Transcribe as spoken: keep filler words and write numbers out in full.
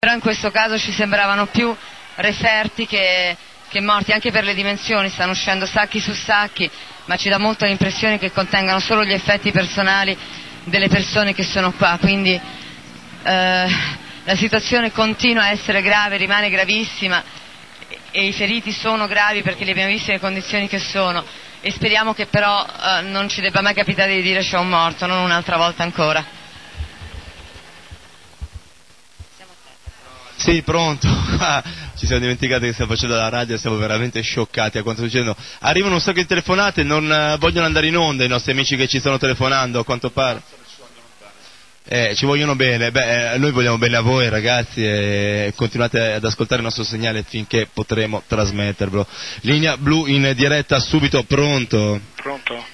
però in questo caso ci sembravano più referti che, che morti, anche per le dimensioni, stanno uscendo sacchi su sacchi, ma ci dà molto l'impressione che contengano solo gli effetti personali delle persone che sono qua, quindi eh, la situazione continua a essere grave, rimane gravissima e i feriti sono gravi perché li abbiamo visti nelle condizioni che sono, e speriamo che però eh, non ci debba mai capitare di dire c'è un morto, non un'altra volta ancora. Sì, pronto. Ah, ci siamo dimenticati che stiamo facendo la radio e siamo veramente scioccati a quanto sta succedendo. Arrivano un sacco di telefonate, non uh, vogliono andare in onda i nostri amici che ci stanno telefonando, a quanto pare. Eh, ci vogliono bene. Beh, eh, noi vogliamo bene a voi ragazzi e continuate ad ascoltare il nostro segnale finché potremo trasmettervelo. Linea blu in diretta subito, pronto? Pronto?